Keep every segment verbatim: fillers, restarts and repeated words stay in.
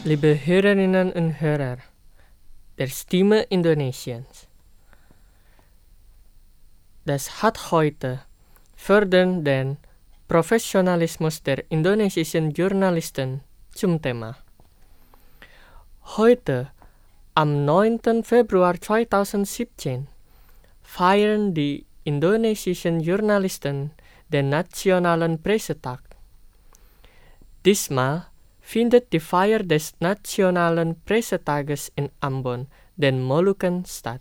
Liebe Hörerinnen und Hörer der Stimme Indonesiens. Das hat heute Fördern den Professionalismus der indonesischen Journalisten zum Thema. Heute, am neunten Februar zweitausendsiebzehn, feiern die indonesischen Journalisten den Nationalen Pressetag. Diesmal findet die Feier des Nationalen Pressetages in Ambon, den Molukken, statt.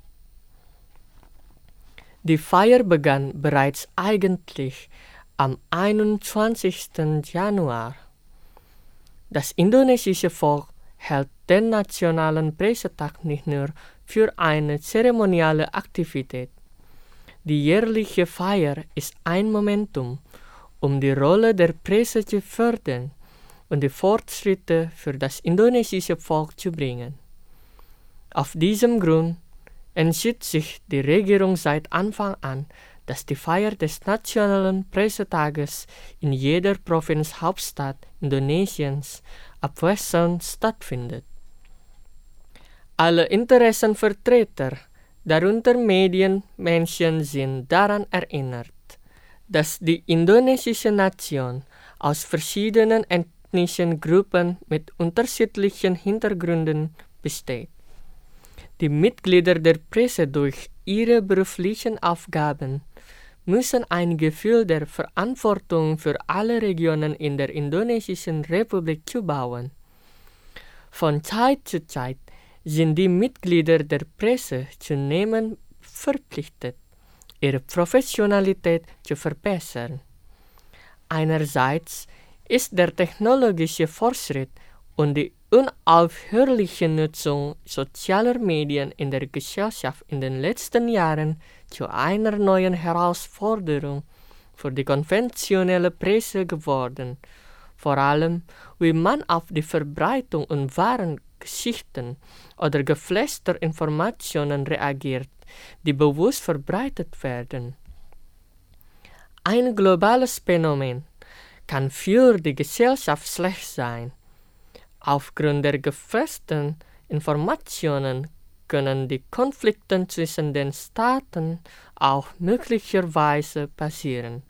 Die Feier begann bereits eigentlich am einundzwanzigsten Januar. Das indonesische Volk hält den Nationalen Pressetag nicht nur für eine zeremonielle Aktivität. Die jährliche Feier ist ein Momentum, um die Rolle der Presse zu fördern und die Fortschritte für das indonesische Volk zu bringen. Auf diesem Grund entschied sich die Regierung seit Anfang an, dass die Feier des Nationalen Pressetages in jeder Provinzhauptstadt Indonesiens abwechselnd stattfindet. Alle Interessenvertreter, darunter Medienmenschen, sind daran erinnert, dass die indonesische Nation aus verschiedenen ethnischen Gruppen mit unterschiedlichen Hintergründen besteht. Die Mitglieder der Presse durch ihre beruflichen Aufgaben müssen ein Gefühl der Verantwortung für alle Regionen in der Indonesischen Republik zubauen. Von Zeit zu Zeit sind die Mitglieder der Presse zunehmend verpflichtet, ihre Professionalität zu verbessern. Einerseits ist der technologische Fortschritt und die unaufhörliche Nutzung sozialer Medien in der Gesellschaft in den letzten Jahren zu einer neuen Herausforderung für die konventionelle Presse geworden, vor allem wie man auf die Verbreitung und wahren Geschichten oder gefälschter Informationen reagiert, die bewusst verbreitet werden. Ein globales Phänomen kann für die Gesellschaft schlecht sein. Aufgrund der gefälschten Informationen können die Konflikte zwischen den Staaten auch möglicherweise passieren.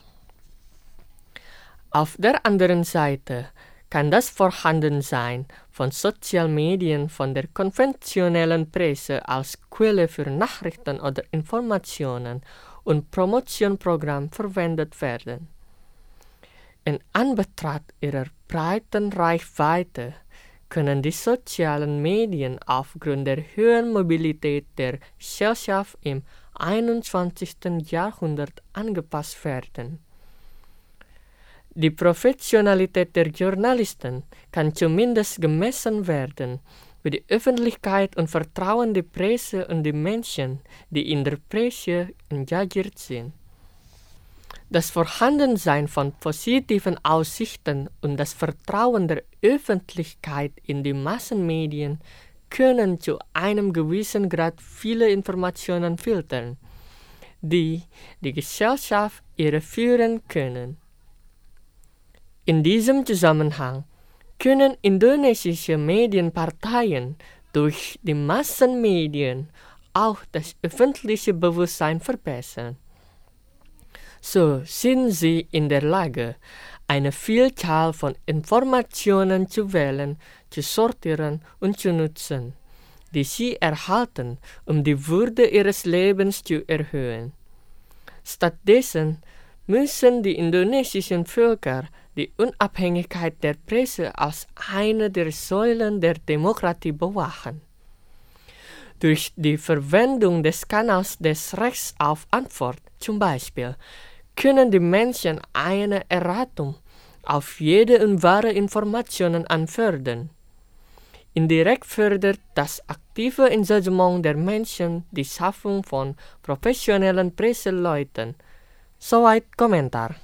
Auf der anderen Seite kann das Vorhandensein von Sozialmedien von der konventionellen Presse als Quelle für Nachrichten oder Informationen und Promotionprogramm verwendet werden. In Anbetracht ihrer breiten Reichweite können die sozialen Medien aufgrund der höheren Mobilität der Gesellschaft im einundzwanzigsten Jahrhundert angepasst werden. Die Professionalität der Journalisten kann zumindest gemessen werden, wie die Öffentlichkeit und Vertrauen die Presse und die Menschen, die in der Presse engagiert sind. Das Vorhandensein von positiven Aussichten und das Vertrauen der Öffentlichkeit in die Massenmedien können zu einem gewissen Grad viele Informationen filtern, die die Gesellschaft irreführen können. In diesem Zusammenhang können indonesische Medienparteien durch die Massenmedien auch das öffentliche Bewusstsein verbessern. So sind sie in der Lage, eine Vielzahl von Informationen zu wählen, zu sortieren und zu nutzen, die sie erhalten, um die Würde ihres Lebens zu erhöhen. Stattdessen müssen die indonesischen Völker die Unabhängigkeit der Presse als eine der Säulen der Demokratie bewachen. Durch die Verwendung des Kanals des Rechts auf Antwort zum Beispiel können die Menschen eine Erratung auf jede und wahre Informationen anfordern. Indirekt fördert das aktive Engagement der Menschen die Schaffung von professionellen Presseleuten. Soweit Kommentar.